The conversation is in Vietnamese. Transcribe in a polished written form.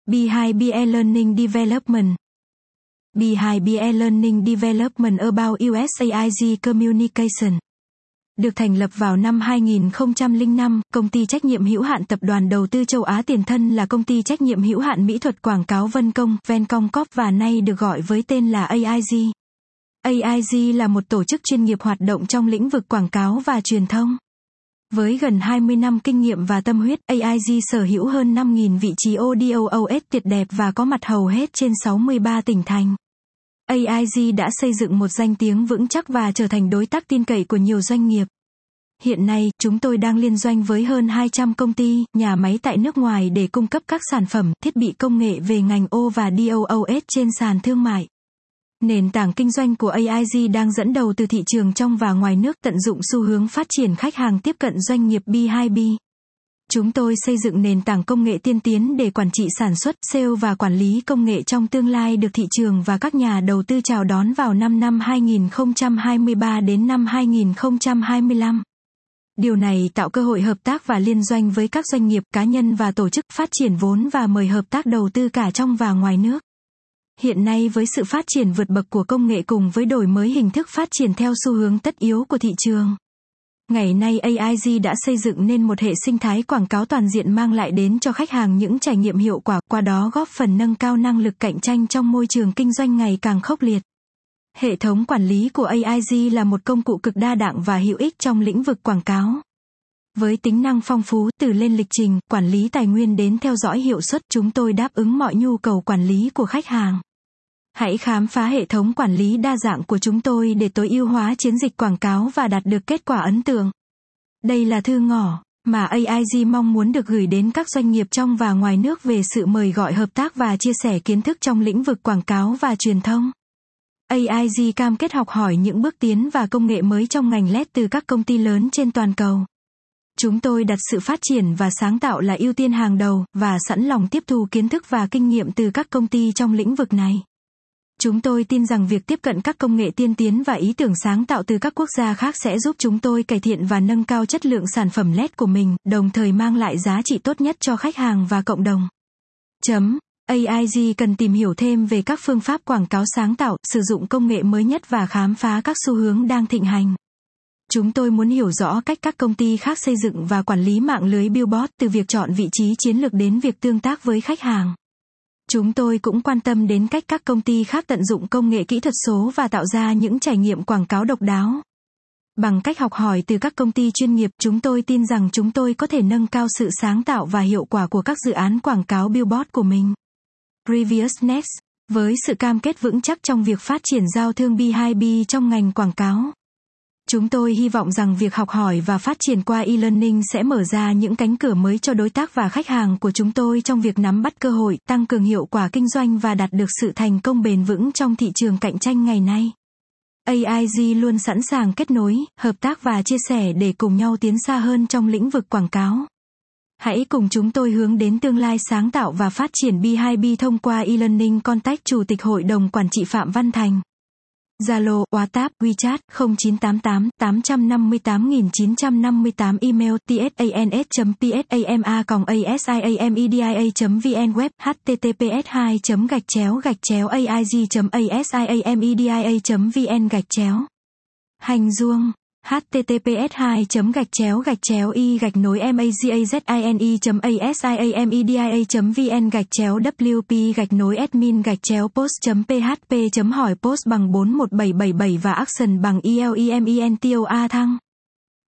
Behind BE Learning Development. Behind BE Learning Development about USAID Communication. Được thành lập vào năm 2005, công ty trách nhiệm hữu hạn Tập đoàn Đầu tư Châu Á tiền thân là công ty trách nhiệm hữu hạn mỹ thuật quảng cáo Vân Công, Vencom Corp và nay được gọi với tên là AIG. AIG là một tổ chức chuyên nghiệp hoạt động trong lĩnh vực quảng cáo và truyền thông. Với gần 20 năm kinh nghiệm và tâm huyết, AIG sở hữu hơn 5.000 vị trí ODOOS tuyệt đẹp và có mặt hầu hết trên 63 tỉnh thành. AIG đã xây dựng một danh tiếng vững chắc và trở thành đối tác tin cậy của nhiều doanh nghiệp. Hiện nay, chúng tôi đang liên doanh với hơn 200 công ty, nhà máy tại nước ngoài để cung cấp các sản phẩm, thiết bị công nghệ về ngành O và DOOS trên sàn thương mại. Nền tảng kinh doanh của AIG đang dẫn đầu từ thị trường trong và ngoài nước, tận dụng xu hướng phát triển khách hàng tiếp cận doanh nghiệp B2B. Chúng tôi xây dựng nền tảng công nghệ tiên tiến để quản trị sản xuất, sale và quản lý công nghệ trong tương lai được thị trường và các nhà đầu tư chào đón vào năm 2023 đến năm 2025. Điều này tạo cơ hội hợp tác và liên doanh với các doanh nghiệp, cá nhân và tổ chức, phát triển vốn và mời hợp tác đầu tư cả trong và ngoài nước. Hiện nay với sự phát triển vượt bậc của công nghệ cùng với đổi mới hình thức phát triển theo xu hướng tất yếu của thị trường, ngày nay AIG đã xây dựng nên một hệ sinh thái quảng cáo toàn diện mang lại đến cho khách hàng những trải nghiệm hiệu quả, qua đó góp phần nâng cao năng lực cạnh tranh trong môi trường kinh doanh ngày càng khốc liệt. Hệ thống quản lý của AIG là một công cụ cực đa dạng và hữu ích trong lĩnh vực quảng cáo. Với tính năng phong phú, từ lên lịch trình, quản lý tài nguyên đến theo dõi hiệu suất, chúng tôi đáp ứng mọi nhu cầu quản lý của khách hàng. Hãy khám phá hệ thống quản lý đa dạng của chúng tôi để tối ưu hóa chiến dịch quảng cáo và đạt được kết quả ấn tượng. Đây là thư ngỏ mà AIG mong muốn được gửi đến các doanh nghiệp trong và ngoài nước về sự mời gọi hợp tác và chia sẻ kiến thức trong lĩnh vực quảng cáo và truyền thông. AIG cam kết học hỏi những bước tiến và công nghệ mới trong ngành LED từ các công ty lớn trên toàn cầu. Chúng tôi đặt sự phát triển và sáng tạo là ưu tiên hàng đầu và sẵn lòng tiếp thu kiến thức và kinh nghiệm từ các công ty trong lĩnh vực này. Chúng tôi tin rằng việc tiếp cận các công nghệ tiên tiến và ý tưởng sáng tạo từ các quốc gia khác sẽ giúp chúng tôi cải thiện và nâng cao chất lượng sản phẩm LED của mình, đồng thời mang lại giá trị tốt nhất cho khách hàng và cộng đồng. AIG cần tìm hiểu thêm về các phương pháp quảng cáo sáng tạo, sử dụng công nghệ mới nhất và khám phá các xu hướng đang thịnh hành. Chúng tôi muốn hiểu rõ cách các công ty khác xây dựng và quản lý mạng lưới billboard, từ việc chọn vị trí chiến lược đến việc tương tác với khách hàng. Chúng tôi cũng quan tâm đến cách các công ty khác tận dụng công nghệ kỹ thuật số và tạo ra những trải nghiệm quảng cáo độc đáo. Bằng cách học hỏi từ các công ty chuyên nghiệp, chúng tôi tin rằng chúng tôi có thể nâng cao sự sáng tạo và hiệu quả của các dự án quảng cáo billboard của mình. Previous Next, với sự cam kết vững chắc trong việc phát triển giao thương B2B trong ngành quảng cáo. Chúng tôi hy vọng rằng việc học hỏi và phát triển qua e-learning sẽ mở ra những cánh cửa mới cho đối tác và khách hàng của chúng tôi trong việc nắm bắt cơ hội, tăng cường hiệu quả kinh doanh và đạt được sự thành công bền vững trong thị trường cạnh tranh ngày nay. AIG luôn sẵn sàng kết nối, hợp tác và chia sẻ để cùng nhau tiến xa hơn trong lĩnh vực quảng cáo. Hãy cùng chúng tôi hướng đến tương lai sáng tạo và phát triển B2B thông qua e-learning. Contact Chủ tịch Hội đồng Quản trị Phạm Văn Thành. Zalo, WhatsApp, WeChat 0988 858 958, email tsans.psama@asiamedia.vn, web https://aig.asiamedia.vn/. Hành Duong https://i-magazine.asiamedia.vn/wp-admin-post.php hỏi post bằng 41777 và action bằng ELEMENTOA thăng